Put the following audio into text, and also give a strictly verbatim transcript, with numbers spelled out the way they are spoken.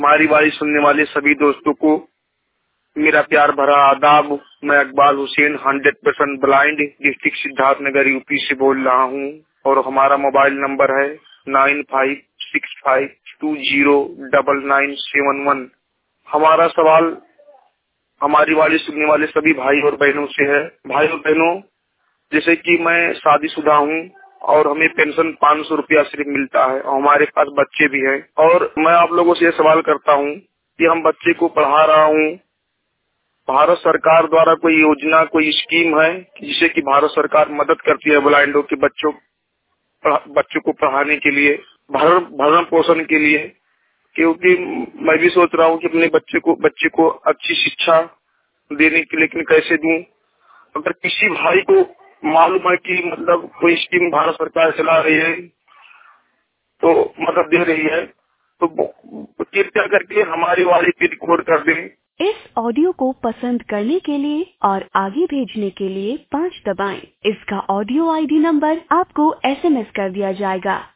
हमारी बात सुनने वाले सभी दोस्तों को मेरा प्यार भरा आदाब। मैं Iqbal Hussain hundred percent blind district Siddharthnagar UP से बोल रहा हूँ और हमारा मोबाइल नंबर है nine five six five two zero double nine seven one. हमारा सवाल हमारी वाली सुनने वाले सभी भाई और बहनों से है। भाई और बहनों, जैसे कि मैं शादीशुदा हूँ और हमें पेंशन पाँच सौ रुपया सिर्फ मिलता है और हमारे पास बच्चे भी हैं, और मैं आप लोगों से ये सवाल करता हूँ कि हम बच्चे को पढ़ा रहा हूँ, भारत सरकार द्वारा कोई योजना कोई स्कीम है जिससे कि भारत सरकार मदद करती है ब्लाइंडों के बच्चों बच्चों को पढ़ाने के लिए, भरण भरण पोषण के लिए? क्योंकि मैं भी सोच रहा हूँ कि अपने बच्चे को बच्चे को अच्छी शिक्षा देने के, लेकिन कैसे दूं? अगर किसी भाई को मालूम है कि मतलब कोई स्कीम भारत सरकार चला रही है तो मदद दे रही है, तो कृपया करके हमारी वाली पे रिकॉर्ड कर दें। इस ऑडियो को पसंद करने के लिए और आगे भेजने के लिए पाँच दबाएं। इसका ऑडियो आईडी नंबर आपको एसएमएस कर दिया जाएगा।